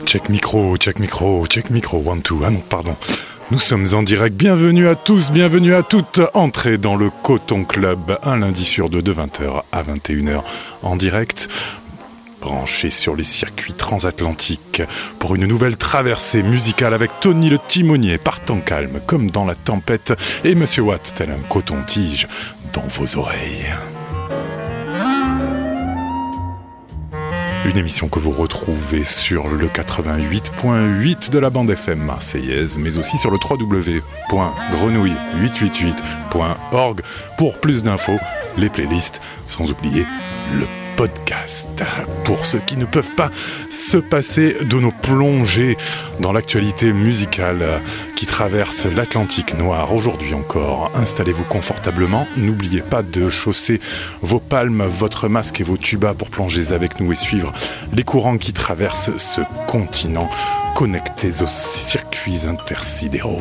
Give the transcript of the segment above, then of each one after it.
Check micro, 1, 2, ah non, pardon. Nous sommes en direct, bienvenue à tous, bienvenue à toutes. Entrez dans le Coton Club, un lundi sur deux de 20h à 21h en direct. Branché sur les circuits transatlantiques pour une nouvelle traversée musicale avec Tony le timonier partant calme comme dans la tempête et Monsieur Watt tel un coton-tige dans vos oreilles. Une émission que vous retrouvez sur le 88.8 de la bande FM marseillaise, mais aussi sur le www.grenouille888.org pour plus d'infos, les playlists, sans oublier le podcast. Pour ceux qui ne peuvent pas se passer de nos plongées dans l'actualité musicale qui traverse l'Atlantique noir aujourd'hui encore, installez-vous confortablement. N'oubliez pas de chausser vos palmes, votre masque et vos tubas pour plonger avec nous et suivre les courants qui traversent ce continent, connectés aux circuits intersidéraux.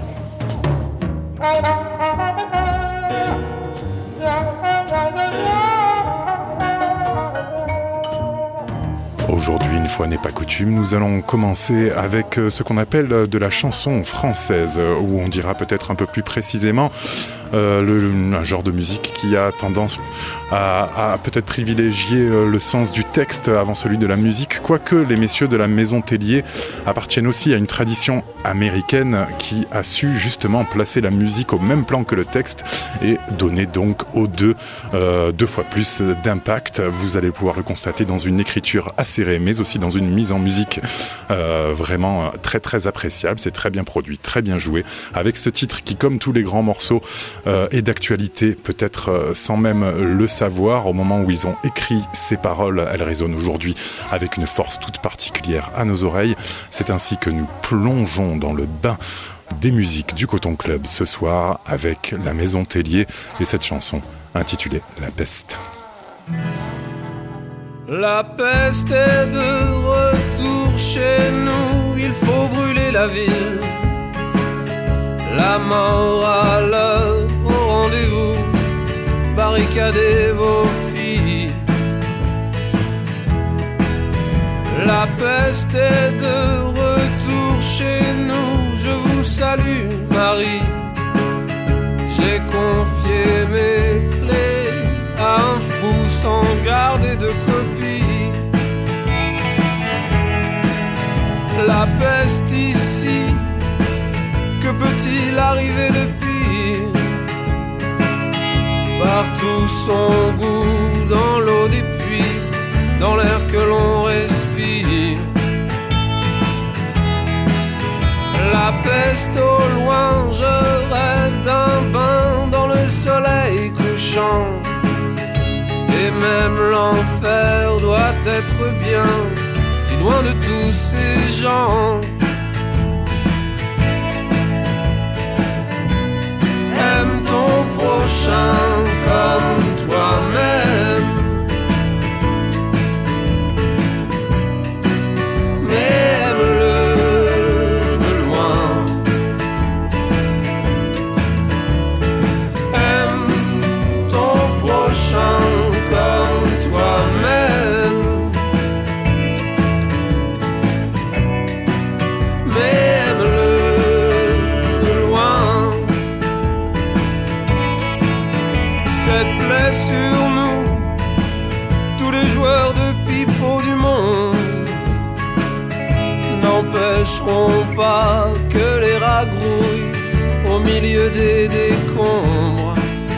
Aujourd'hui, une fois n'est pas coutume, nous allons commencer avec ce qu'on appelle de la chanson française, où on dira peut-être un peu plus précisément un genre de musique qui a tendance à peut-être privilégier le sens du texte avant celui de la musique, quoique les messieurs de la Maison Tellier appartiennent aussi à une tradition américaine qui a su justement placer la musique au même plan que le texte et donner donc aux deux fois plus d'impact. Vous allez pouvoir le constater dans une écriture acérée, mais aussi dans une mise en musique vraiment très très appréciable. C'est très bien produit, très bien joué, avec ce titre qui, comme tous les grands morceaux, est d'actualité, peut-être sans même le savoir. Au moment où ils ont écrit ces paroles, elles résonnent aujourd'hui avec une force toute particulière à nos oreilles. C'est ainsi que nous plongeons dans le bain des musiques du Coton Club ce soir avec la Maison Tellier et cette chanson intitulée La Peste. La peste est de retour chez nous, il faut brûler la ville. La mort à l'heure, au rendez-vous, barricadez vos filles. La peste est de retour chez nous, je vous salue Marie. J'ai confié mes clés à un fou sans garder de copie. La peste ici, que peut-il arriver de pire? Partout son goût, dans l'eau des puits, dans l'air que l'on respire. La peste au loin, je rêve d'un bain dans le soleil couchant. Et même l'enfer doit être bien, si loin de tous ces gens. Aime ton prochain comme toi-même, mais aime-le de loin. Aime ton prochain comme toi-même, mais aime-le de loin. Cette plaie sur nous, tous les joueurs de pipeau du monde n'empêcheront pas que les rats grouillent au milieu des décombres.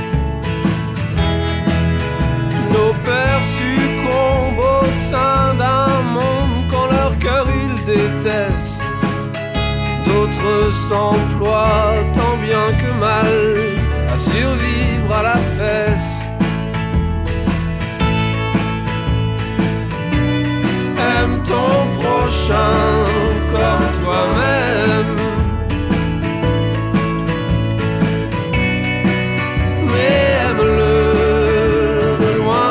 Nos pères succombent au sein d'un monde quand leur cœur ils détestent. D'autres s'emploient tant bien que mal à survivre à la peste. Aime ton prochain comme toi-même, mais aime-le de loin.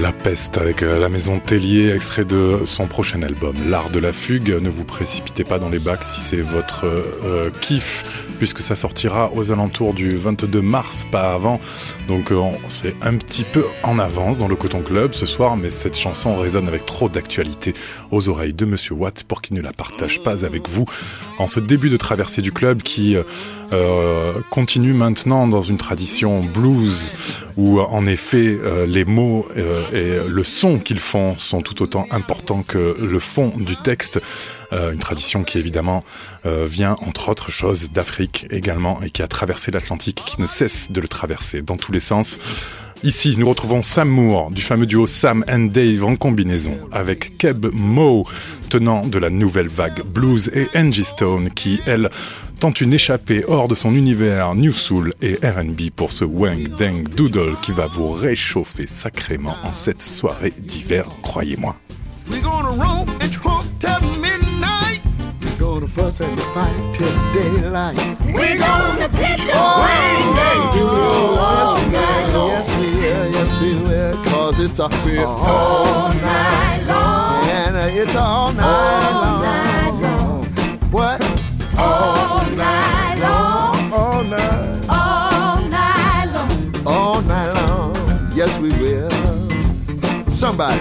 La Peste avec la maison Tellier, extrait de son prochain album, L'Art de la Fugue. Ne vous précipitez pas dans les bacs si c'est votre kiff, puisque ça sortira aux alentours du 22 mars, pas avant. Donc c'est un petit peu en avance dans le Coton Club ce soir, mais cette chanson résonne avec trop d'actualité aux oreilles de Monsieur Watt pour qu'il ne la partage pas avec vous en ce début de traversée du club qui continue maintenant dans une tradition blues où en effet les mots et le son qu'ils font sont tout autant importants que le fond du texte. Une tradition qui évidemment vient entre autres choses d'Afrique également et qui a traversé l'Atlantique et qui ne cesse de le traverser dans tous les sens. Ici, nous retrouvons Sam Moore, du fameux duo Sam and Dave en combinaison, avec Keb Mo, tenant de la nouvelle vague blues, et Angie Stone, qui, elle, tente une échappée hors de son univers New Soul et R&B pour ce Wang Dang Doodle qui va vous réchauffer sacrément en cette soirée d'hiver, croyez-moi. We're gonna roam and trump till midnight. We're gonna fuss and fight till daylight. We're gonna pitch a Wang Dang Doodle all night long. Yes we will, 'cause it's all night long. And it's all night long. Night long. What? All night long. All night. All night long. All night long. Yes we will. Somebody.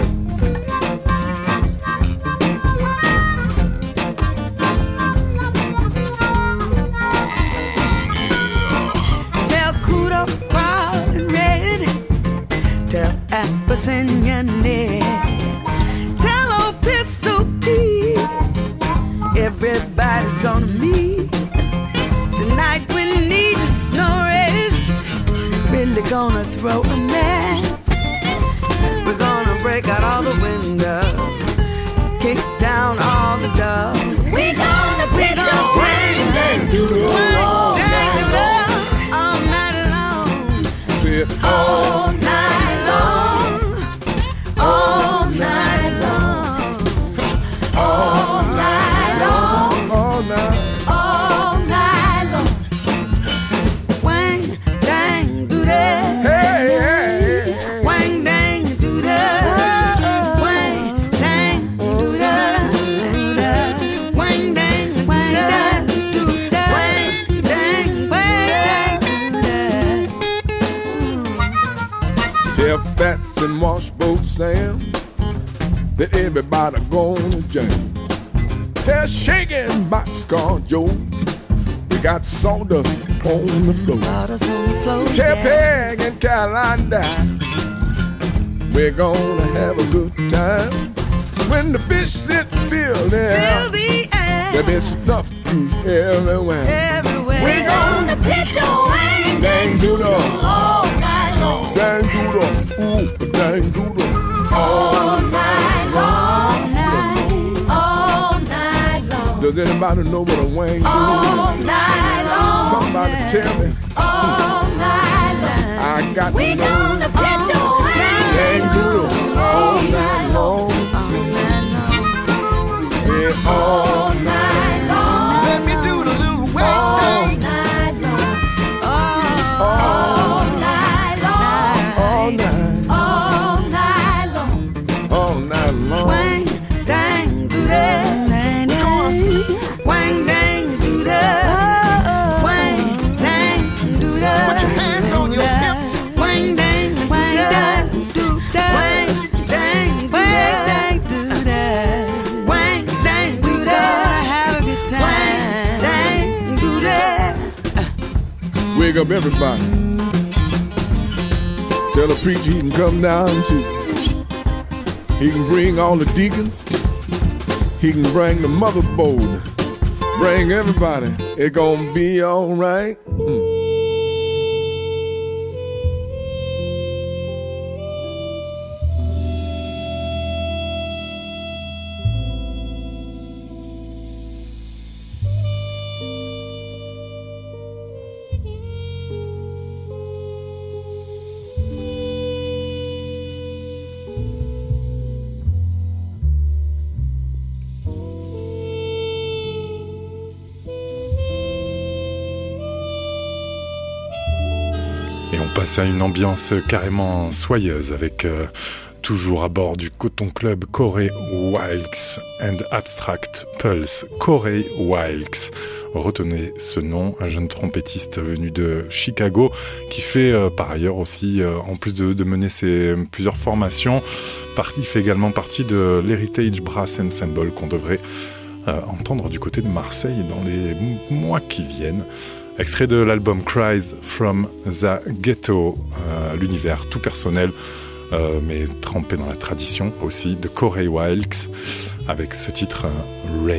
Apples in your neck. Tell old Pistol Pete everybody's gonna meet. Tonight we need no rest. Really gonna throw a mess. We're gonna break out all the windows, kick down all the doors. We're gonna pitch a Wang Dang Doodle all night long. All night long. See it all night long. All night long. All night long. all night. All night long. Wang dang do that. Hey, hey, hey. Wang dang do that. Wang dang do that. Wang dang do that. Wang dang do that. Tell Fats and Washboat Sam that everybody gonna jam. Tell Shaking Boxcar Joe we got sawdust on the floor. Sawdust on the floor. Tell Peg and Caroline we're gonna have a good time. When the fish sit fill there, Fill the air. there'll be stuff everywhere. Everywhere. We're gonna pitch a Wang Dang doodle, all night long. dang doodle, ooh, dang doodle. All night long. All night long. Does anybody know what a wang doodle All is? night long. Somebody tell me. All night long. I got to We know. gonna pitch a Wang Dang doodle, all night long. Say all night long. Let me do the little wang All dang. night long. All All night long. all night, All night long. all night long. Wang dang do that. Wang dang do that. Wang dang do that. Put your hands on your hips. Wang dang do that. Wang dang do that. Wang dang do that. Have a good time. Wang dang do that. Wake up everybody. Tell the preacher he can come down too. He can bring all the deacons. He can bring the mother's board. Bring everybody. It gonna be all right. Et on passe à une ambiance carrément soyeuse avec Toujours à bord du Coton Club, Corey Wilkes and Abstract Pulse. Corey Wilkes. Retenez ce nom, un jeune trompettiste venu de Chicago qui fait par ailleurs aussi, en plus de mener plusieurs formations, il fait également partie de l'Heritage Brass Ensemble qu'on devrait entendre du côté de Marseille dans les mois qui viennent. Extrait de l'album Cries from the Ghetto, l'univers tout personnel, mais trempé dans la tradition aussi, de Corey Wilkes, avec ce titre Rain.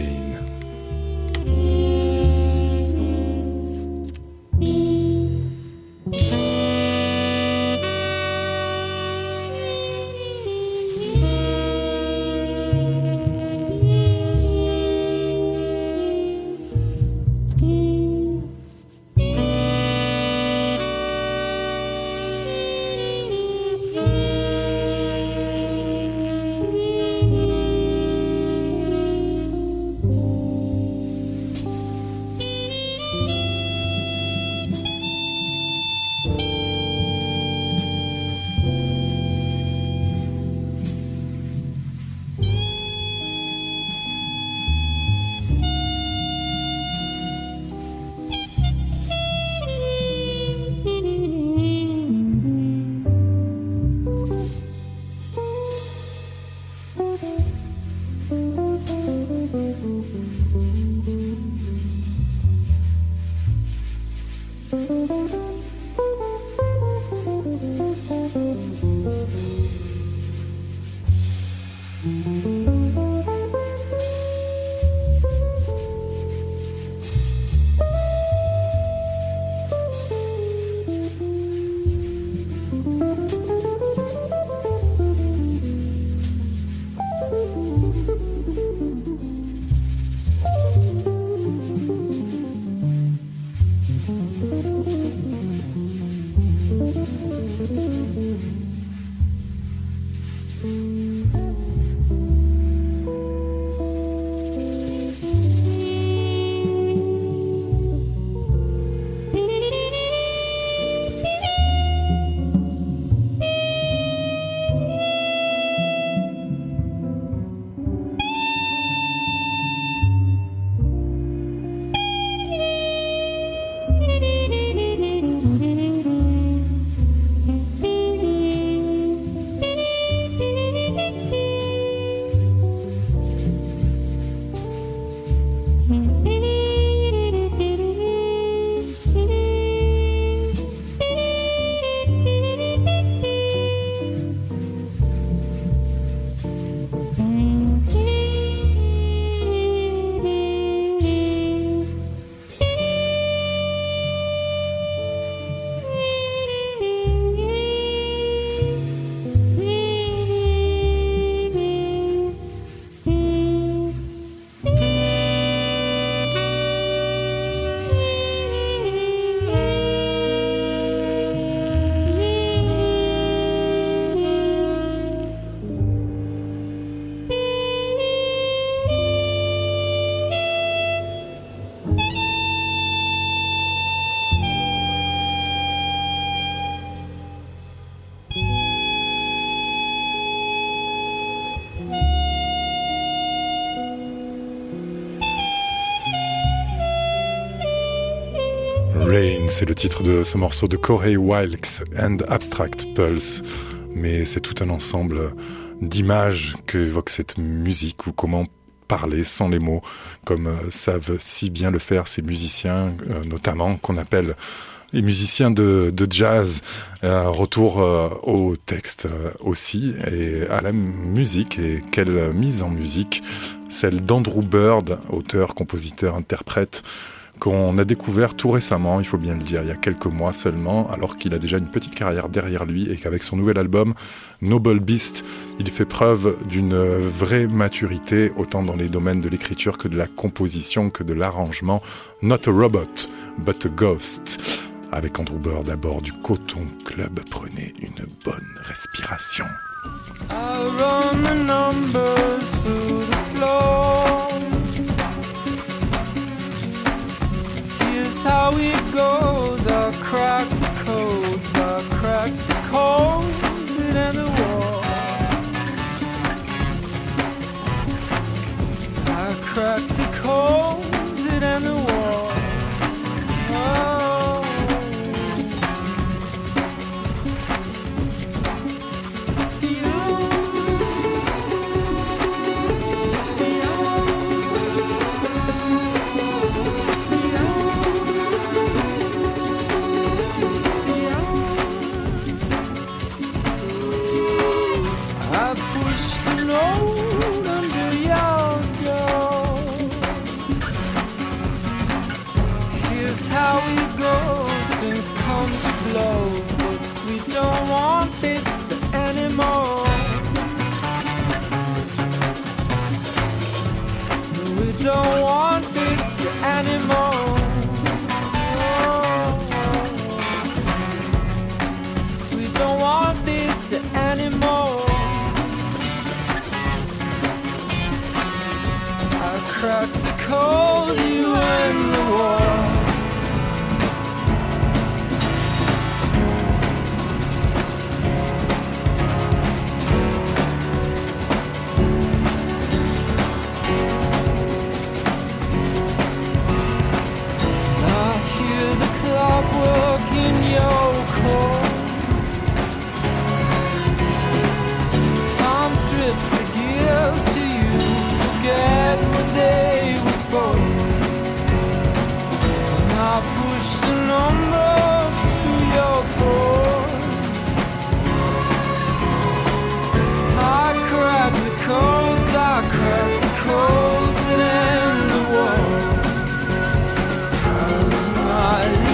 Rain, c'est le titre de ce morceau de Corey Wilkes and Abstract Pulse. Mais c'est tout un ensemble d'images qu'évoque cette musique, ou comment parler sans les mots, comme savent si bien le faire ces musiciens, notamment qu'on appelle les musiciens de jazz. Retour au texte aussi, et à la musique, et quelle mise en musique, celle d'Andrew Bird, auteur, compositeur, interprète, qu'on a découvert tout récemment, il faut bien le dire, il y a quelques mois seulement, alors qu'il a déjà une petite carrière derrière lui, et qu'avec son nouvel album Noble Beast, il fait preuve d'une vraie maturité, autant dans les domaines de l'écriture que de la composition, que de l'arrangement. Not a robot, but a ghost. Avec Andrew Bird à bord du Coton Club, prenez une bonne respiration. I run the numbers through the floor. Here's how it goes. I crack the codes. I crack the codes and end the war. blows, but we don't want this anymore. We don't want this anymore. We don't want this anymore. I cracked the code, you in the war. Clockwork in your core. Time strips the gears to you. Forget what they were for. And I push the numbers through your core. I crack the codes, I crack the codes that end the war. How's my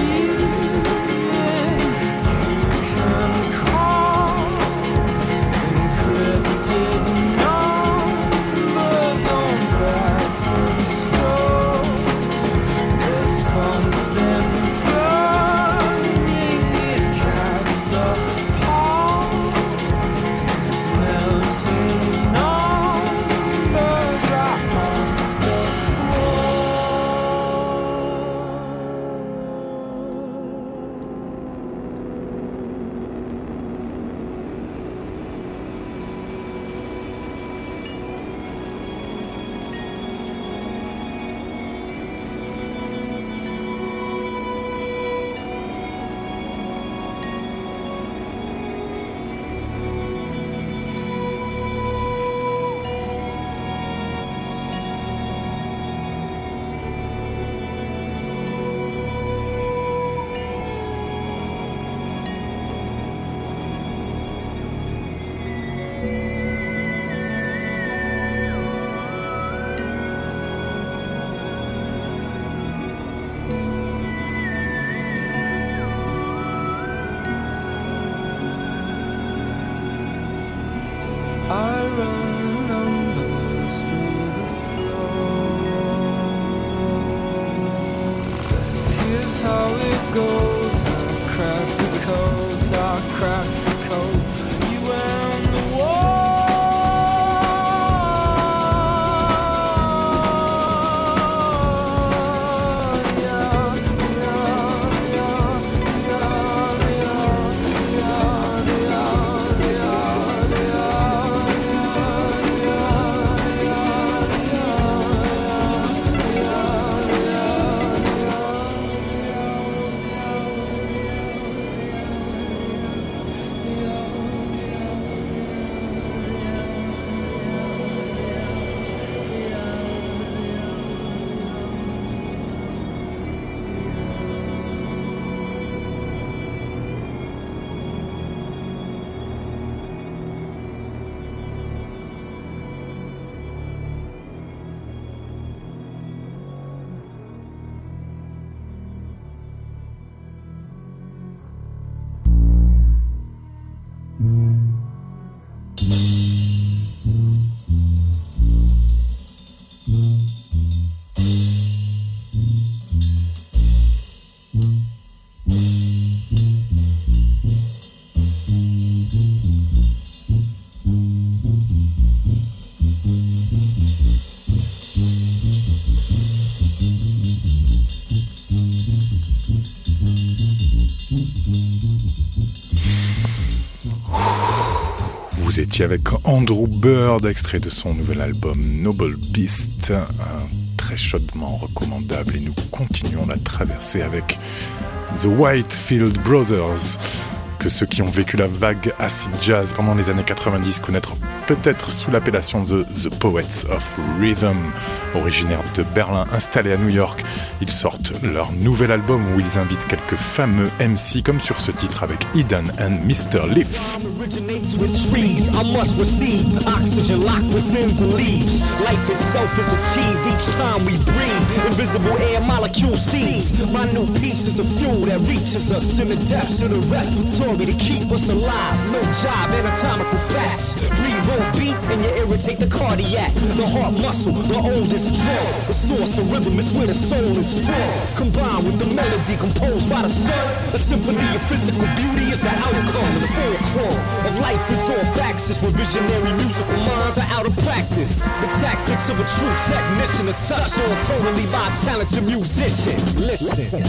Vous étiez avec Andrew Bird, extrait de son nouvel album Noble Beast, très chaudement recommandable, et nous continuons la traversée avec The Whitefield Brothers, que ceux qui ont vécu la vague acid jazz pendant les années 90 connaîtront peut-être sous l'appellation de The Poets of Rhythm. Originaires de Berlin, installés à New York, ils sortent leur nouvel album où ils invitent quelques fameux MC, comme sur ce titre avec Eden and Mr. Leaf. Originates with trees, I must receive oxygen locked within the leaves. Life itself is achieved each time we breathe. invisible air molecule seeds. My new piece is a fuel that reaches us in the depths of the respiratory to keep us alive. No jive, anatomical facts. Breathe off beat and you irritate the cardiac. The heart muscle, the oldest draw. The source of rhythm is where the soul is from. Combined with the melody composed by the sun. A symphony of physical beauty is the outcome. The fulcrum of life is all faxes where visionary musical minds are out of practice. The tactics of a true technician are touched on totally by a talented musician. Listen.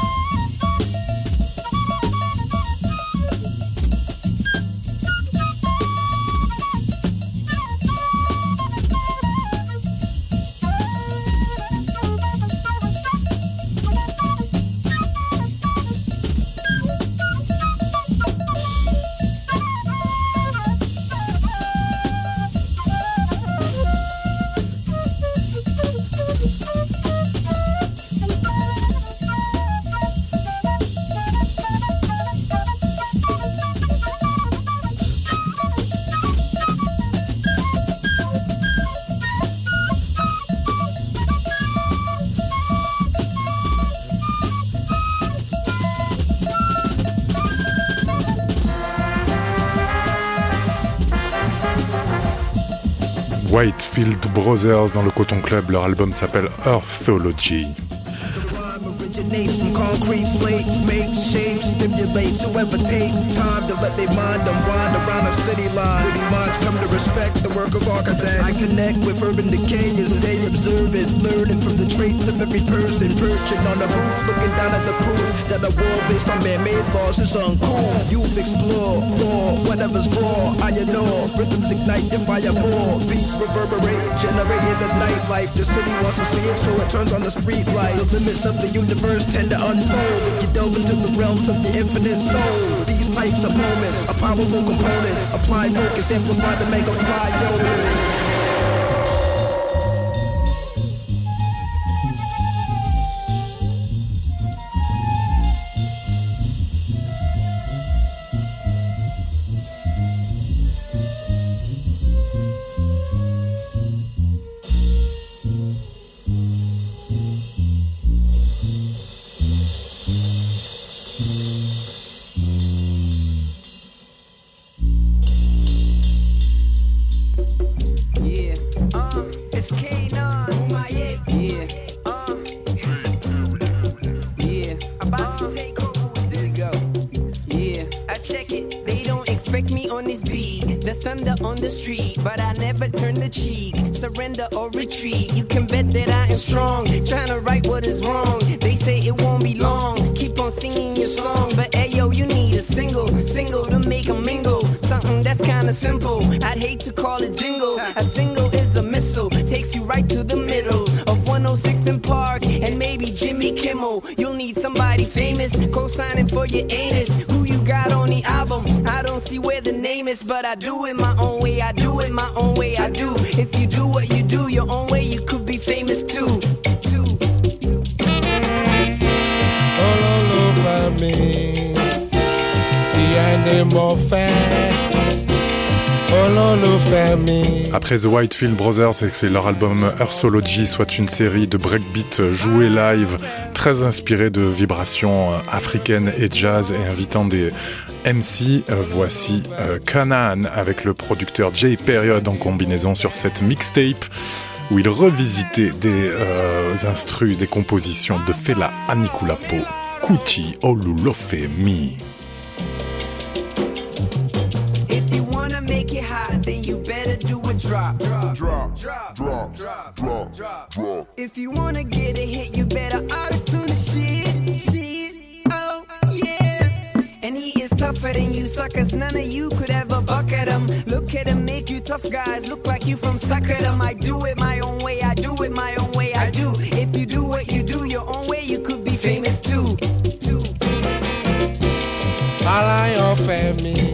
Whitefield Brothers dans le Coton Club, leur album s'appelle Earthology. From concrete slates, make shapes, stimulates whoever takes time to let their mind unwind around a city line. City minds come to respect the work of architects. I connect with urban decay and stay observant, learning from the traits of every person. Perching on the roof, looking down at the proof that a world based on man-made laws is uncool. Youth explore, for whatever's raw, I know. Rhythms ignite the fireball, beats reverberate, generating the nightlife. The city wants to see it, so it turns on the street light. The limits of the universe tend to unfold if you delve into the realms of the infinite soul. These types of moments are powerful components. Apply focus, amplify the mega fly yoga. Surrender or retreat, you can bet that I am strong. Trying to right what is wrong. They say it won't be long. Keep on singing your song, but ayo, you need a single to make a mingle. Something that's kinda simple. I'd hate to call it jingle. A single is a missile, takes you right to the middle of 106 in Park and maybe Jimmy Kimmel. You'll need somebody famous, co-signing for your anus. Who you got on the album? I don't see where the name is, but I do it my own way. I do it my own way. I do. If you do what you do your own way, you could be famous too. Après The Whitefield Brothers, c'est leur album Earthology, soit une série de breakbeats joués live, très inspirés de vibrations africaines et jazz et invitant des MC. Voici Canaan avec le producteur J Period en combinaison sur cette mixtape où il revisitait des instrus, des compositions de Fela Anikulapo, Kuti Olulofemi. Make it hot, then you better do a drop. If you wanna get a hit, you better auto-tune the shit. Oh yeah. And he is tougher than you suckers. None of you could ever bucket him. Look at him, make you tough guys look like you from Suckerdom. I do it my own way. I do it my own way. I do. If you do what you do your own way, you could be famous too. I like your family.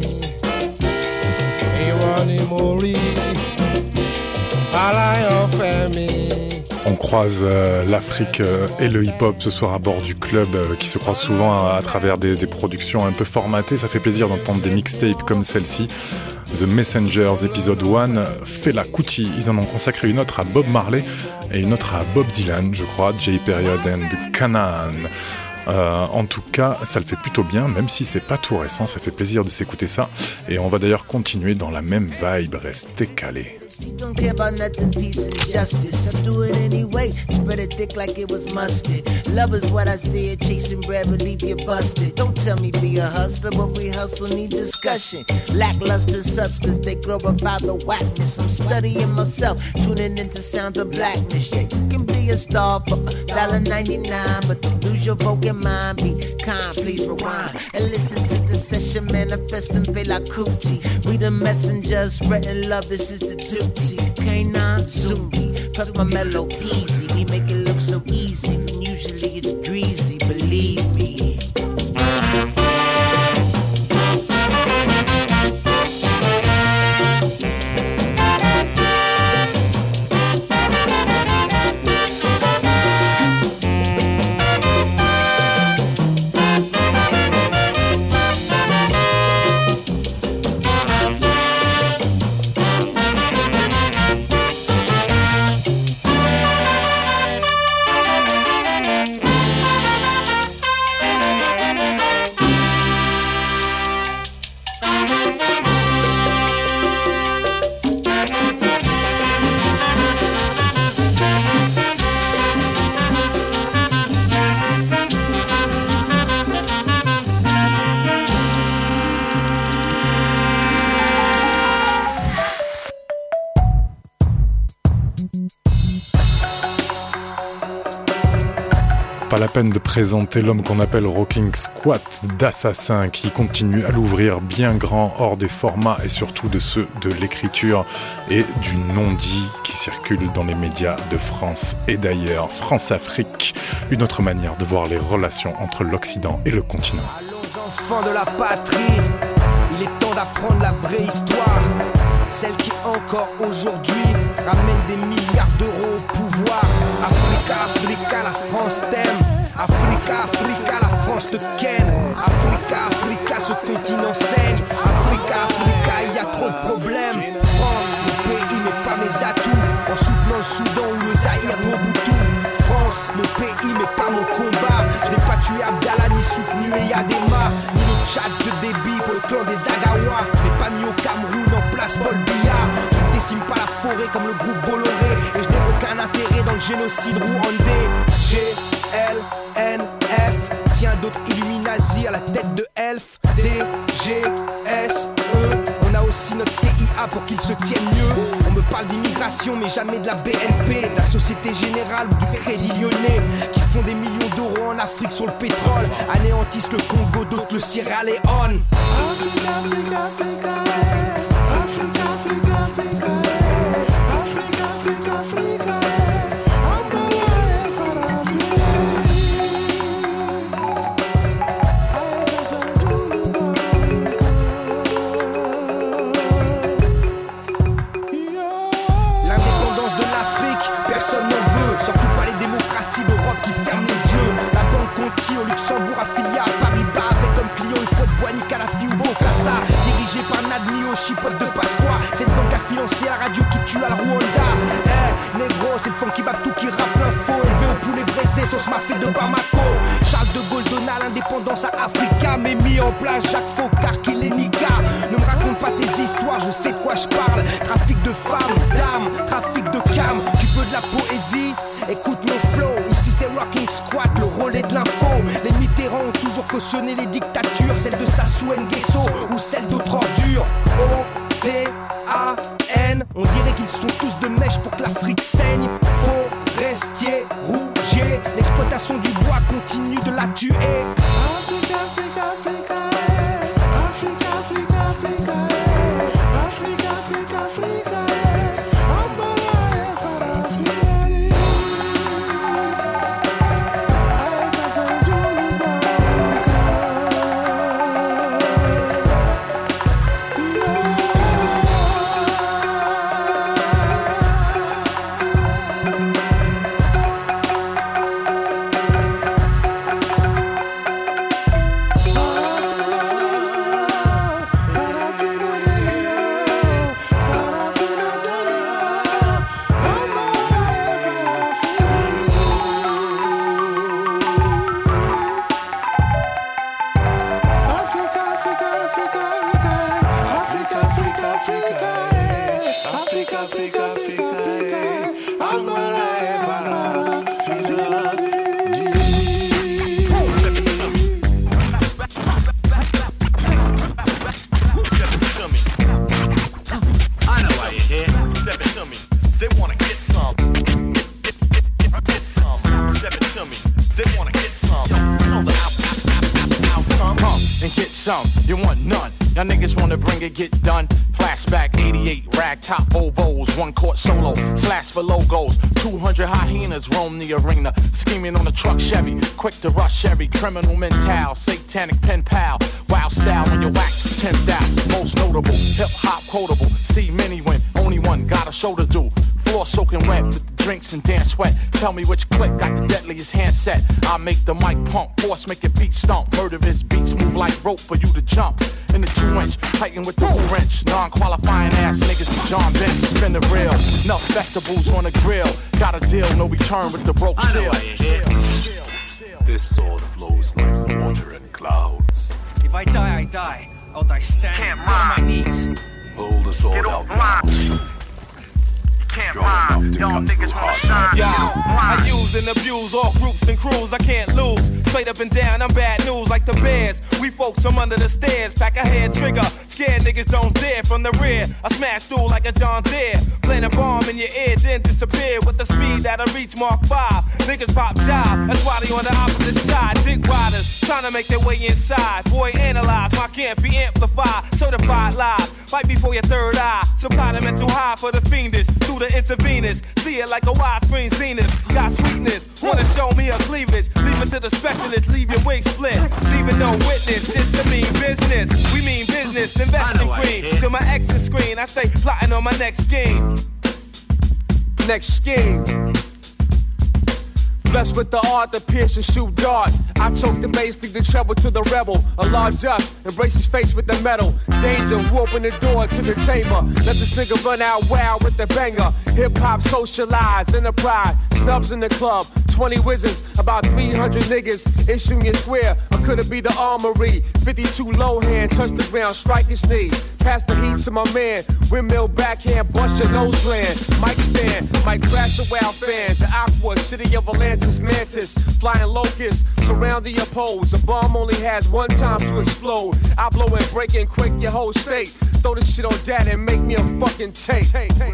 On croise l'Afrique et le hip-hop ce soir à bord du club qui se croisent souvent à travers des productions un peu formatées. Ça fait plaisir d'entendre des mixtapes comme celle-ci. The Messengers, épisode 1, Fela Kuti. Ils en ont consacré une autre à Bob Marley et une autre à Bob Dylan, je crois, J. Period and Canaan. En tout cas, ça le fait plutôt bien, même si c'est pas tout récent, ça fait plaisir de s'écouter ça. Et on va d'ailleurs continuer dans la même vibe, restez calés. She don't care about nothing, peace and justice. I do it anyway, spread it thick like it was mustard. Love is what I said, chasing bread will leave you busted. Don't tell me be a hustler, but we hustle need discussion. Lackluster substance, they grow up out the whackness. I'm studying myself, tuning into sounds of blackness. Yeah, you can be a star for $1.99, but don't lose your broken mind. Be kind, please rewind and listen to the session manifesting Fela Kuti. We the messengers spreading love. This is the Tutti. K9 Zumbi, plus my mellow easy. We make it look so easy when usually it's greasy. Believe me. Pas la peine de présenter l'homme qu'on appelle Rocking Squat d'Assassin qui continue à l'ouvrir bien grand hors des formats et surtout de ceux de l'écriture et du non-dit qui circule dans les médias de France et d'ailleurs. France-Afrique, une autre manière de voir les relations entre l'Occident et le continent. Allons enfants de la patrie, il est temps d'apprendre la vraie histoire. Celle qui encore aujourd'hui ramène des milliards d'euros au pouvoir. Africa, Africa, la France t'aime. Africa, Africa, la France te ken. Africa, Africa, ce continent saigne. Africa, Africa, il y a trop de problèmes. France, mon pays, mais pas mes atouts. En soutenant le Soudan ou le Zaïre, Mobutu. France, mon pays, mais pas mon combat. Je n'ai pas tué Abdallah, ni soutenu Eyadema, ni le Tchad de Déby pour le clan des Agawa. Je n'ai pas mis au Cameroun en place Paul Biya. Je ne décime pas la forêt comme le groupe Bolloré. Et je n'ai aucun intérêt dans le génocide rwandais. GLNF, tiens d'autres Illuminati à la tête de Elf. DGSE, on a aussi notre CIA pour qu'ils se tiennent mieux. On me parle d'immigration mais jamais de la BNP, de la Société Générale ou du Crédit Lyonnais, qui font des millions d'euros en Afrique sur le pétrole, anéantissent le Congo, d'autres le Sierra Leone. Africa, Africa, Africa, Africa, Africa, Africa. d'Europe qui ferme les yeux. La banque Conti au Luxembourg affiliée à Paribas, avec comme client une faute Boigny, Kadhafi ou Bokassa. Dirigée par Nadmi au chipote de Pasqua. Cette banque a financé la radio qui tue à Rwanda. Négro, c'est le funky Babtou qui rappe l'info. Élevé au poulet braisé, sauce mafé de Bamako. Charles de Gaulle donna l'indépendance à Africa, mais mis en place Jacques Faucard qui les niqua. Ne me raconte pas tes histoires, je sais de quoi je parle. Trafic de femmes, d'âmes, trafic de cam. Tu veux de la poésie? Écoute mon flow, ici c'est Rocking Squat, le relais de l'info. Les Mitterrand ont toujours cautionné les dictatures, celle de Sassou Nguesso ou celle d'autres ordures. O-T-A-N, on dirait qu'ils sont tous de mèche pour que l'Afrique saigne. Forestier, rougier, l'exploitation du bois continue de la tuer. Africa, Africa, Africa, Africa, Africa, Africa, Africa, Africa, Africa. You want none. Y'all niggas wanna bring it, get done. Flashback 88, rag top Volvos, one court solo, slash for logos. 200 hyenas roam the arena, scheming on a truck Chevy, quick to rush every criminal mental, satanic pen pal. Wild style on your wax, 10th out, most notable, hip hop quotable. See many win, only one got a show to do. Floor soaking wet with the drinks and dance sweat. Tell me which click got the deadliest handset. I make the mic pump, force make it beat stomp. Murderous beats move like rope for you to jump. In the 2-inch, tighten with the wrench. Non-qualifying ass niggas be John Bench, spin the reel. Enough vegetables on the grill. Got a deal, no return with the broke chill. This sword flows like water and clouds. If I die, I die. I'll die standing on my knees. Hold the sword out now. Strong enough to cut through hard. I use and abuse all groups and crews. I can't lose. Straight up and down, I'm bad news like the Bears. We folks from under the stairs. Pack a head trigger. Scared niggas don't dare from the rear. I smash through like a John Deere. Plant a bomb in your ear, then disappear with the speed that'll reach Mark 5. Niggas pop job. That's why they on the opposite side. Dick riders trying to make their way inside. Boy, analyze. My can't be amplified. Certified live. Right before your third eye. Supply the mental high for the fiendish. Through the intravenous. See it like a widescreen zenith. Got sweetness. Wanna show me a cleavage. Leave it to the specialist. Leave your wings split. Leaving no witness. It's a mean business. We mean business. Investment cream. To my exit screen. I stay plotting on my next scheme. Next scheme. Blessed with the art to pierce and shoot dart. I choke the bass, leave the treble to the rebel. Allah just embrace his face with the metal. Danger, who open the door to the chamber. Let this nigga run out wild with the banger. Hip hop socialize, enterprise, snubs in the club. 20 wizards, about 300 niggas in Union Square. Or could it be the Armory? 52 low hand, touch the ground, strike his knee. Pass the heat to my man. Windmill backhand, bust your nose gland. Mic stand, might crash a wild fan. The Aqua, city of Atlantis, mantis. Flying locusts, surround the opposed. A bomb only has one time to explode. I blow and break and quake your whole state. Throw this shit on dad and make me a fucking tape.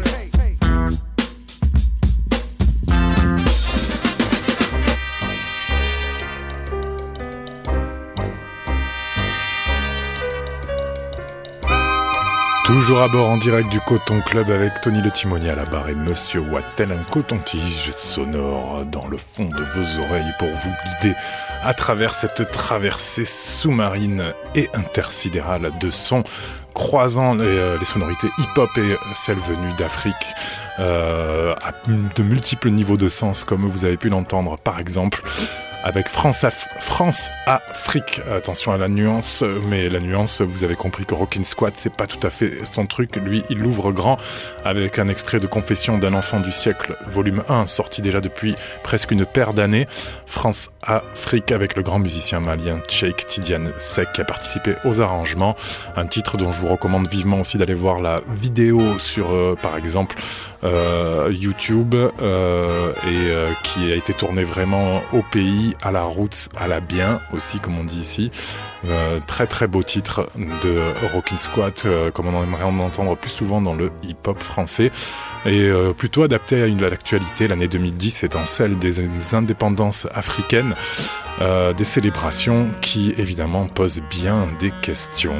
Toujours à bord en direct du Coton Club avec Tony Le Timonier à la barre et Monsieur Watt, tel un coton-tige sonore dans le fond de vos oreilles pour vous guider à travers cette traversée sous-marine et intersidérale de sons croisant les sonorités hip-hop et celles venues d'Afrique à de multiples niveaux de sens comme vous avez pu l'entendre par exemple avec France-Afrique. Attention à la nuance, mais la nuance, vous avez compris que Rockin' Squad, c'est pas tout à fait son truc. Lui, il l'ouvre grand avec un extrait de Confession d'un enfant du siècle, volume 1, sorti déjà depuis presque une paire d'années. France-Afrique avec le grand musicien malien Cheikh Tidiane Seck qui a participé aux arrangements. Un titre dont je vous recommande vivement aussi d'aller voir la vidéo sur, par exemple, YouTube qui a été tourné vraiment au pays, à la route, à la bien aussi comme on dit ici. Très très beau titre de Rockin' Squad comme on aimerait en entendre plus souvent dans le hip-hop français et plutôt adapté à l'actualité. L'année 2010 étant celle des indépendances africaines, des célébrations qui évidemment posent bien des questions.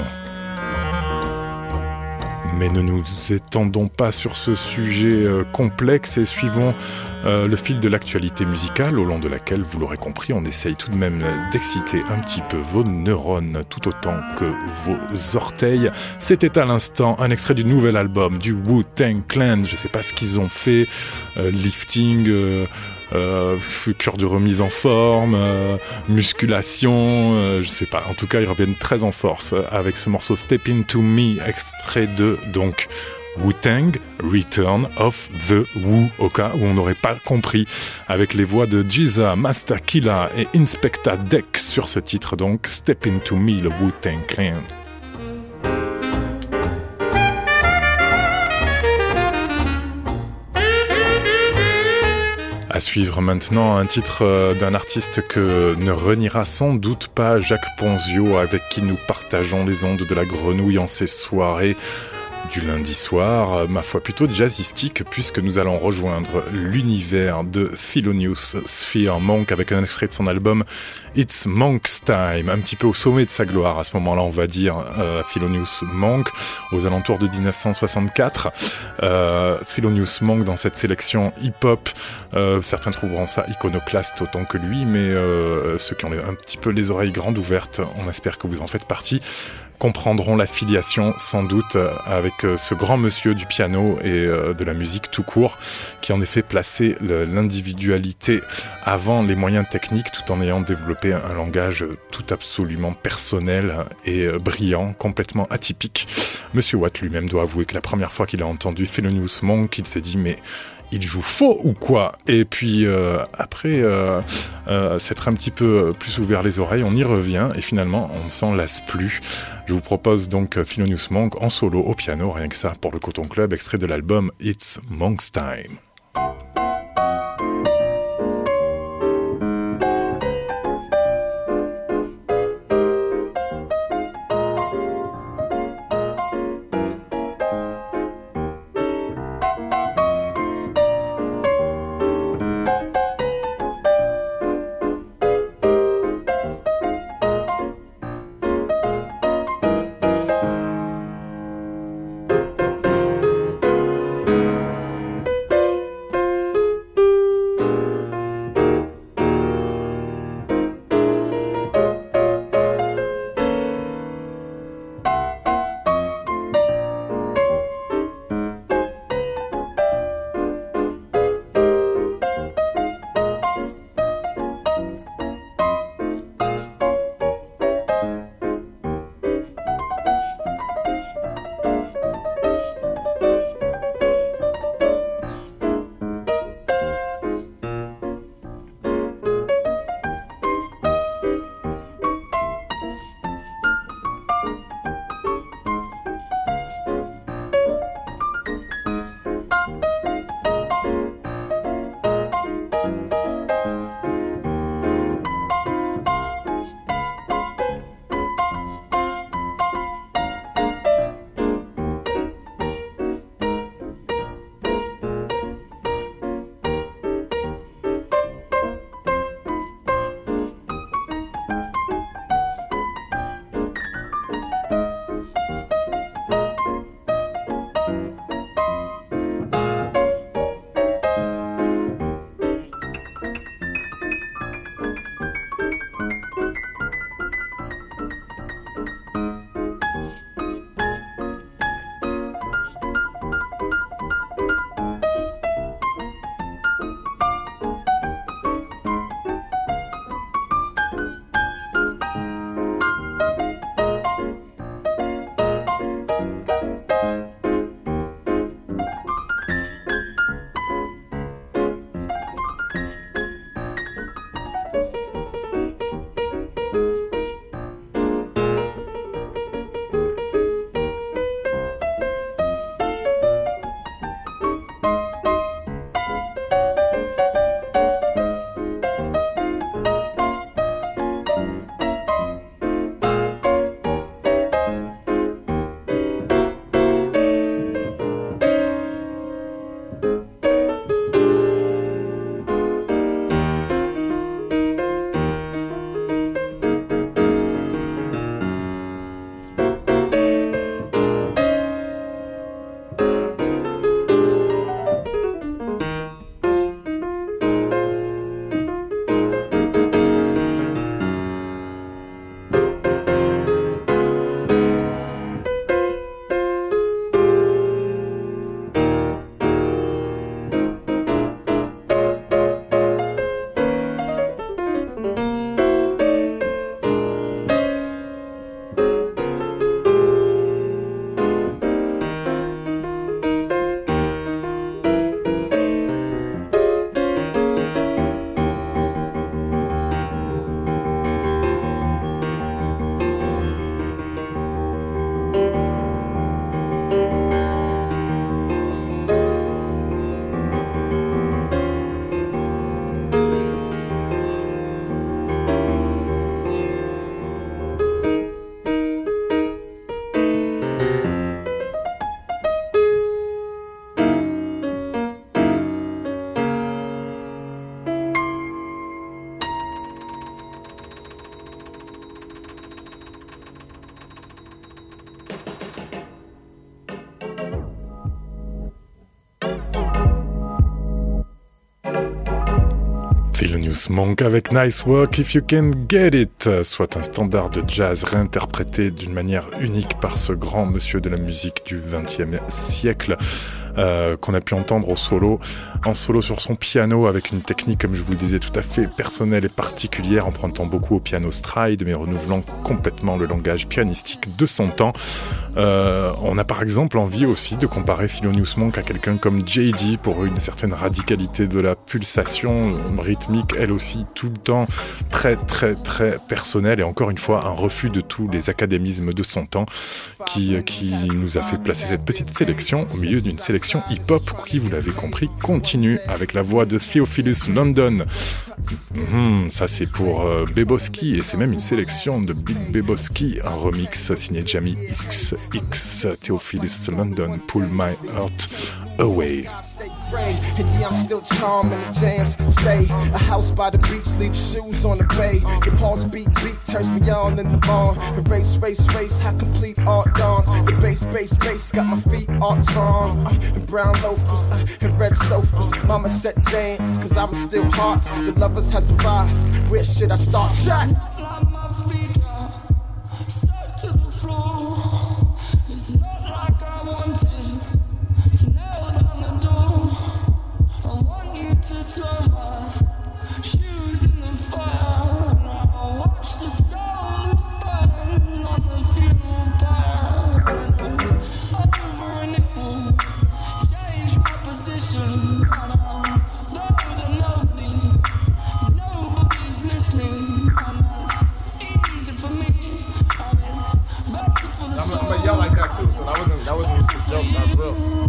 Mais ne nous étendons pas sur ce sujet complexe et suivons le fil de l'actualité musicale au long de laquelle, vous l'aurez compris, on essaye tout de même d'exciter un petit peu vos neurones tout autant que vos orteils. C'était à l'instant un extrait du nouvel album du Wu-Tang Clan. Je sais pas ce qu'ils ont fait, lifting... cure de remise en forme, musculation, je sais pas. En tout cas, ils reviennent très en force avec ce morceau Step Into Me, extrait de donc Wu-Tang, Return of the Wu, au cas où on n'aurait pas compris, avec les voix de Jiza, Masta Killa et Inspecta Deck sur ce titre donc Step Into Me, le Wu-Tang Clan. À suivre maintenant un titre d'un artiste que ne reniera sans doute pas Jacques Ponzio, avec qui nous partageons les ondes de la grenouille en ces soirées du lundi soir, ma foi plutôt jazzistique, puisque nous allons rejoindre l'univers de Thelonious Sphere Monk avec un extrait de son album It's Monk's Time, un petit peu au sommet de sa gloire à ce moment-là, on va dire, Thelonious Monk, aux alentours de 1964. Thelonious Monk dans cette sélection hip-hop, certains trouveront ça iconoclaste autant que lui, mais ceux qui ont un petit peu les oreilles grandes ouvertes, on espère que vous en faites partie, comprendront l'affiliation sans doute avec ce grand monsieur du piano et de la musique tout court, qui en effet plaçait l'individualité avant les moyens techniques tout en ayant développé un langage tout absolument personnel et brillant, complètement atypique. Monsieur Watt lui-même doit avouer que la première fois qu'il a entendu Thelonious Monk, il s'est dit mais il joue faux ou quoi? Et puis après s'être un petit peu plus ouvert les oreilles, on y revient et finalement on ne s'en lasse plus. Je vous propose donc Thelonious Monk en solo au piano, rien que ça pour le Coton Club, extrait de l'album It's Monk's Time. Thelonious Monk avec Nice Work If You Can Get It, soit un standard de jazz réinterprété d'une manière unique par ce grand monsieur de la musique du XXe siècle. Qu'on a pu entendre en solo sur son piano avec une technique, comme je vous le disais, tout à fait personnelle et particulière, empruntant beaucoup au piano stride mais renouvelant complètement le langage pianistique de son temps. On a par exemple envie aussi de comparer Thelonious Monk à quelqu'un comme J.D. pour une certaine radicalité de la pulsation rythmique, elle aussi tout le temps très très très personnelle, et encore une fois un refus de tous les académismes de son temps qui nous a fait placer cette petite sélection au milieu d'une sélection hip-hop qui, vous l'avez compris, continue avec la voix de Theophilus London. Ça c'est pour Beboski, et c'est même une sélection de Big Beboski, un remix signé Jamie XX, Theophilus London, Pull My Heart Away. And yeah, I'm still charming the jams. Stay a house by the beach, leave shoes on the bay. Your pulse beat turns me on in the barn. Race, how complete art dawns. The bass, got my feet all drawn. And brown loafers, and red sofas. Mama said dance, cause I'm still hearts. The lovers has arrived. Where should I start? Jack! Start to the floor. It's not like I wanted to nail down the door. I want you to throw my shoes in the fire. I'll watch the souls burn on the funeral pyre. Over and it will change my position. And I'm lower than nobody. Nobody's listening. And that's easy for me. And it's better for the soul. I'm gonna yell like that too, so that wasn't just a joke, that was real.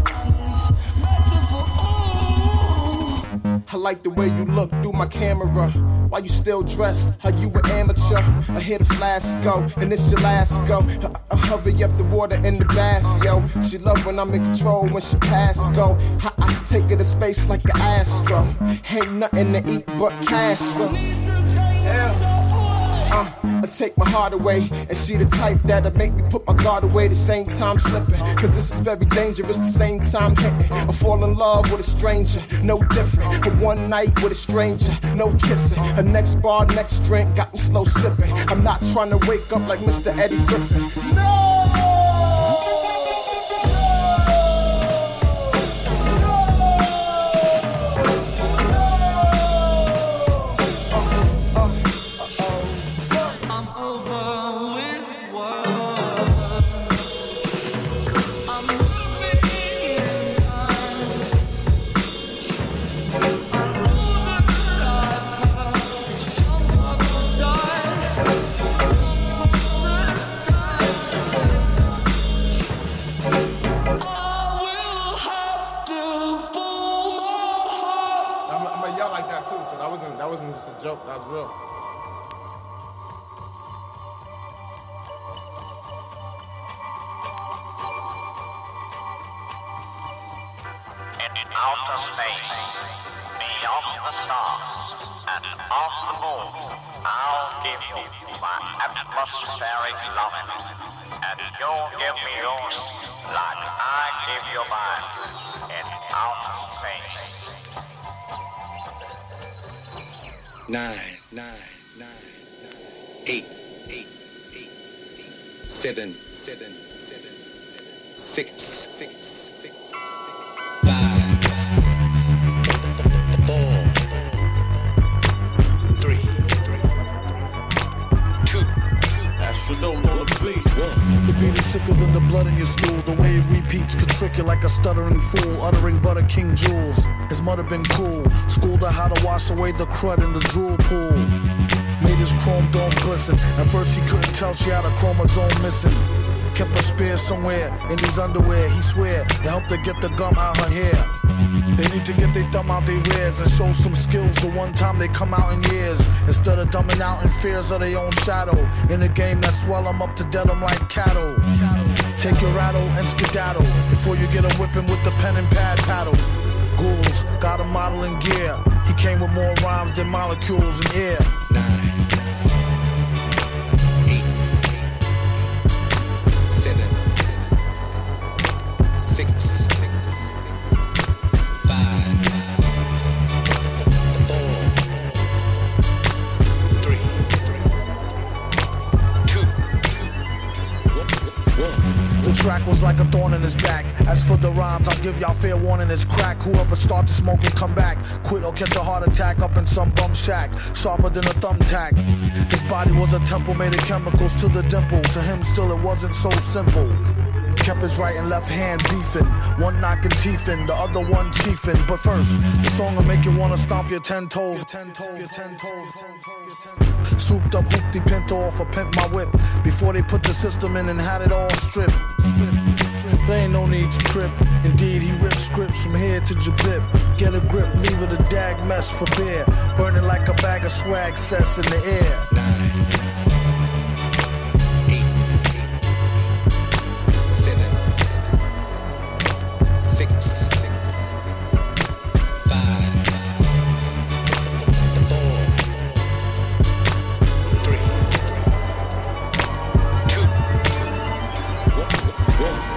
I like the way you look through my camera. Why you still dressed? Are you an amateur? I hear the flash go, and it's your last go. I hurry up the water in the bath, yo. She love when I'm in control, when she pass go. I take her to space like an astro. Ain't nothing to eat but Castros. Yeah. I take my heart away, and she the type that'll make me put my guard away the same time slipping. Cause this is very dangerous, the same time hitting. I fall in love with a stranger, no different. A one night with a stranger, no kissing. A next bar, next drink, got me slow sipping. I'm not trying to wake up like Mr. Eddie Griffin. No! Joke, that was real. In outer space, beyond the stars, and on the moon, I'll give you my atmospheric loving, and you'll give me yours like I give you mine in outer space. 9, 8, 7, 6, 5, 4, 3, 2. Astrodome on the beat. The beat is sicker than the blood in your stool. The way it repeats could trick you like a stuttering fool, uttering Butter King jewels. His mother been cool, schooled her how to wash away the crud in the drool pool. Made his chrome dome glisten. At first he couldn't tell she had a chromosome missing. Kept a spear somewhere in his underwear. He swear it helped her get the gum out her hair. They need to get their thumb out their rears and show some skills the one time they come out in years. Instead of dumbing out in fears of their own shadow. In a game that swell them up to dead them like cattle. Take your rattle and skedaddle before you get a whipping with the pen and pad paddle. Ghouls got a model in gear. He came with more rhymes than molecules in air. 9, 8, 7, 6, 5, 4, track was like a thorn in his back. As for the rhymes, I'll give y'all fair warning, it's crack. Whoever starts to smoke and come back, quit or catch a heart attack up in some bum shack, sharper than a thumbtack. His body was a temple made of chemicals to the dimple. To him still it wasn't so simple. Kept his right and left hand beefing, one knocking teeth in, the other one chiefing. But first, the song will make you wanna stomp your 10 toes. Souped up hoopty pinto off a pimp my whip, before they put the system in and had it all stripped. There ain't no need to trip. Indeed, he ripped scripts from here to Jabib. Get a grip, leave it a dag mess for beer. Burning like a bag of swag sets in the air. 9, 8, 7, 6, 5, 4, 3, 2, 1.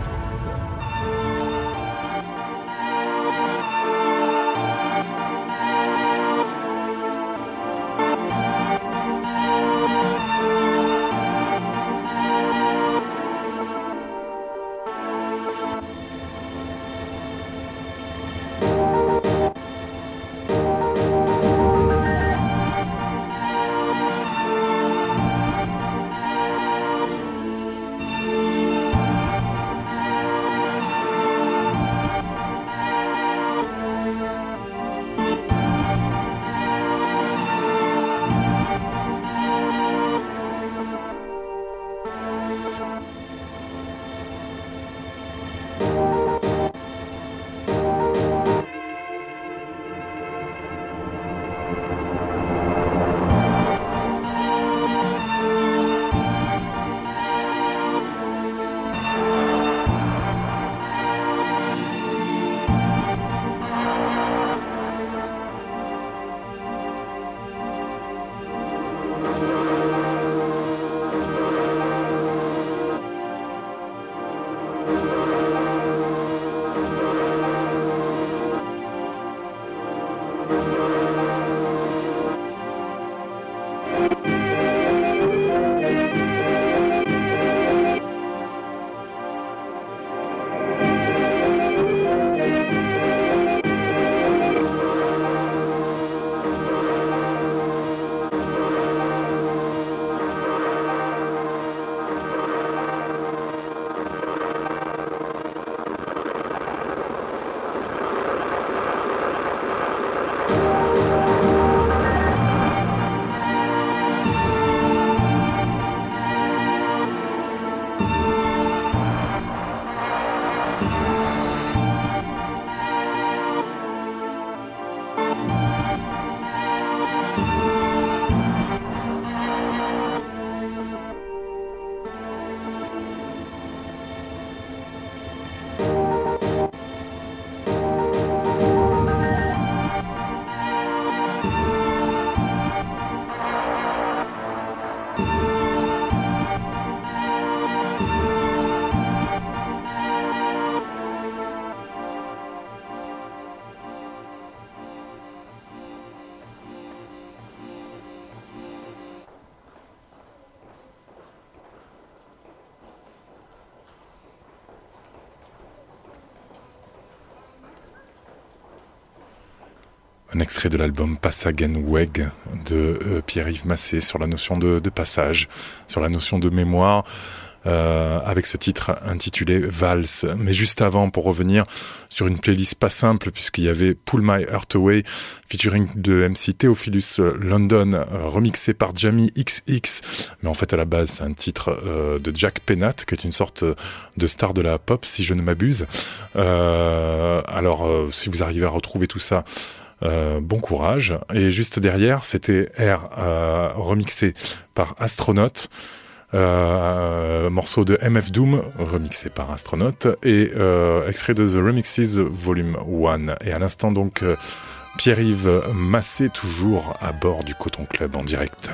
Un extrait de l'album Passagenweg de Pierre-Yves Massé sur la notion de passage, sur la notion de mémoire, avec ce titre intitulé Valse. Mais juste avant, pour revenir sur une playlist pas simple, puisqu'il y avait Pull My Heart Away, featuring de MC Theophilus London, remixé par Jamie XX. Mais en fait, à la base, c'est un titre de Jack Pennant, qui est une sorte de star de la pop, si je ne m'abuse. Alors, si vous arrivez à retrouver tout ça, bon courage. Et juste derrière, c'était Air, remixé par Astronaut, morceau de MF Doom, remixé par Astronaut, et extrait de The Remixes Volume 1. Et à l'instant donc, Pierre-Yves Massé, toujours à bord du Coton Club en direct.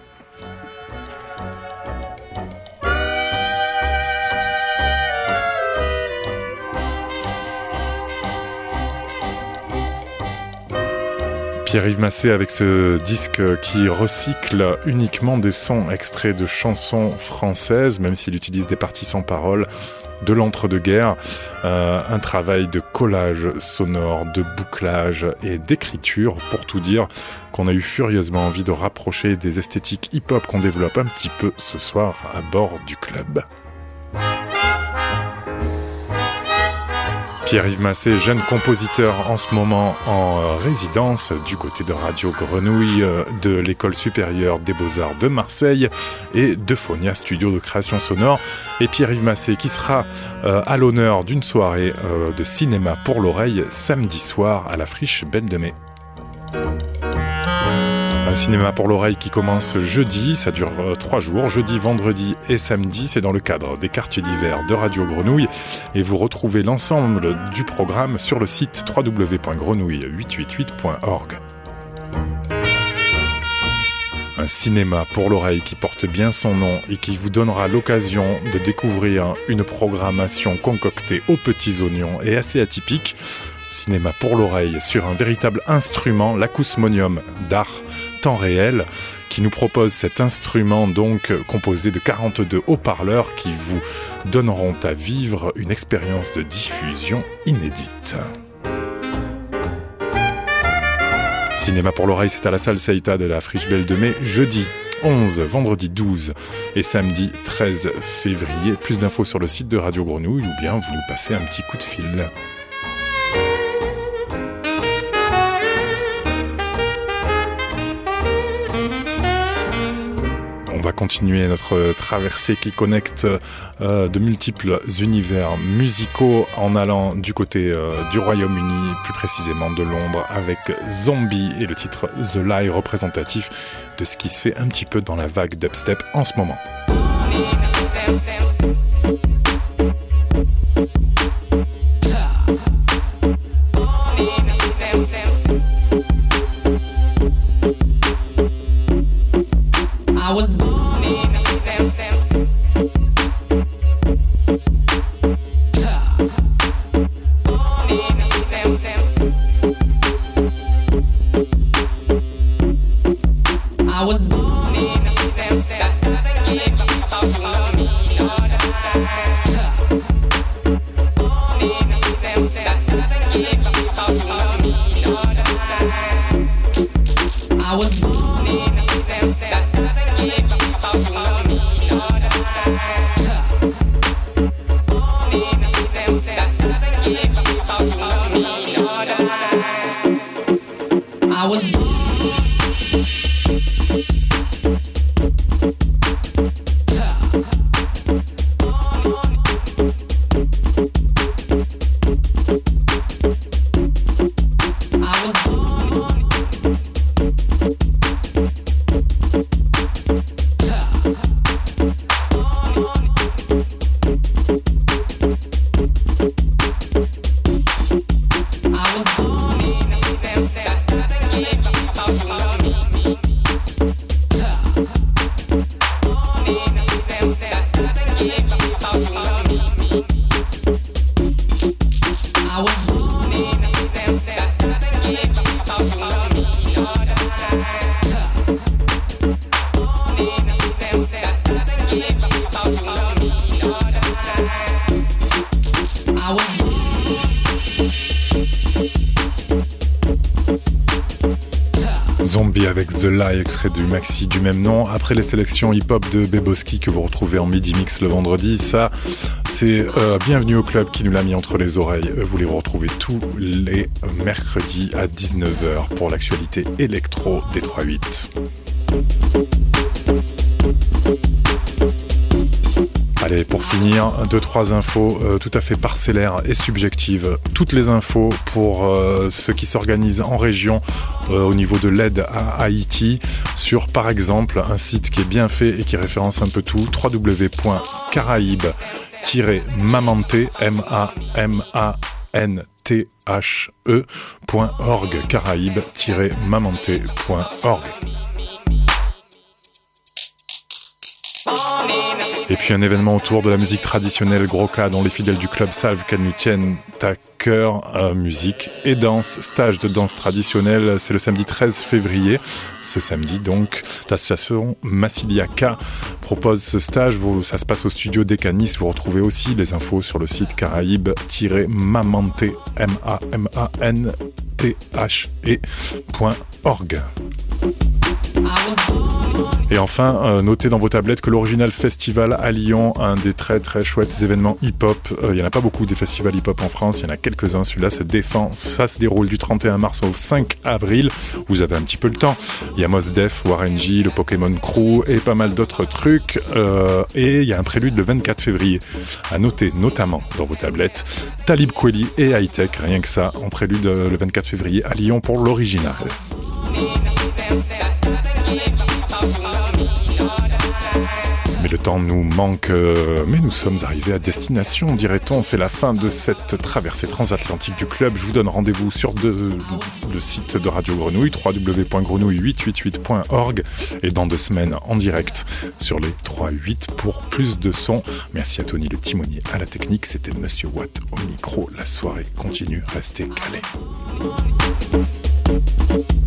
Pierre-Yves Massé avec ce disque qui recycle uniquement des sons extraits de chansons françaises, même s'il utilise des parties sans paroles. de l'entre-deux-guerres. Un travail de collage sonore, de bouclage et d'écriture, pour tout dire, qu'on a eu furieusement envie de rapprocher des esthétiques hip-hop qu'on développe un petit peu ce soir à bord du club. Pierre-Yves Massé, jeune compositeur en ce moment en résidence du côté de Radio Grenouille, de l'École supérieure des Beaux-Arts de Marseille et de Phonia Studio de création sonore. Et Pierre-Yves Massé qui sera à l'honneur d'une soirée de cinéma pour l'oreille samedi soir à la Friche Belle de Mai. Un cinéma pour l'oreille qui commence jeudi, ça dure 3 jours, jeudi, vendredi et samedi, c'est dans le cadre des quartiers d'hiver de Radio Grenouille et vous retrouvez l'ensemble du programme sur le site www.grenouille888.org. Un cinéma pour l'oreille qui porte bien son nom et qui vous donnera l'occasion de découvrir une programmation concoctée aux petits oignons et assez atypique. Cinéma pour l'oreille sur un véritable instrument, l'acousmonium d'art temps réel, qui nous propose cet instrument donc composé de 42 haut-parleurs qui vous donneront à vivre une expérience de diffusion inédite. Cinéma pour l'oreille, c'est à la salle Seita de la Friche Belle de Mai, jeudi 11, vendredi 12 et samedi 13 février. Plus d'infos sur le site de Radio Grenouille ou bien vous nous passez un petit coup de fil. On va continuer notre traversée qui connecte de multiples univers musicaux en allant du côté du Royaume-Uni, plus précisément de Londres, avec Zombie et le titre The Lie, représentatif de ce qui se fait un petit peu dans la vague dubstep en ce moment. I was born in a I was born in a system that doesn't give about you love me, Lord. Born in a system that doesn't give about you love me, Lord. I was born in a system that doesn't give about you love me, Lord. Born in a system that doesn't give about you love me, Lord. I was Zombie avec The Lie, extrait du maxi du même nom. Après les sélections hip-hop de Beboski que vous retrouvez en midi mix le vendredi, ça c'est Bienvenue au club qui nous l'a mis entre les oreilles. Vous les retrouvez tous les mercredis à 19h pour l'actualité électro des 3-8. Allez, pour finir, 2-3 infos tout à fait parcellaires et subjectives. Toutes les infos pour ce qui s'organise en région au niveau de l'aide à Haïti sur, par exemple, un site qui est bien fait et qui référence un peu tout, www.caraïbe-mamante, MAMANTHE.org, caraïbe-mamante.org. Et puis un événement autour de la musique traditionnelle Groka dont les fidèles du club savent qu'elle nous tiennent à cœur, musique et danse, stage de danse traditionnelle, c'est le samedi 13 février. Ce samedi donc, l'association Massiliaka propose ce stage, ça se passe au studio Décanis, vous retrouvez aussi les infos sur le site caraïbe-mamante, MAMANTHE.org. Et enfin, notez dans vos tablettes que l'Original Festival à Lyon, un des très très chouettes événements hip-hop, il n'y en a pas beaucoup des festivals hip-hop en France, il y en a quelques-uns, celui-là se défend, ça se déroule du 31 mars au 5 avril, vous avez un petit peu le temps, il y a Mos Def, Warren G, le Pokémon Crew et pas mal d'autres trucs, et il y a un prélude le 24 février, à noter notamment dans vos tablettes, Talib Kweli et High Tech, rien que ça, en prélude le 24 février à Lyon pour l'Original. Mais le temps nous manque, mais nous sommes arrivés à destination, dirait-on. C'est la fin de cette traversée transatlantique du club. Je vous donne rendez-vous sur le site de Radio Grenouille, www.grenouille888.org, et dans 2 semaines en direct sur les 3-8 pour plus de son. Merci à Tony le timonier à la technique. C'était Monsieur Watt au micro. La soirée continue. Restez calés.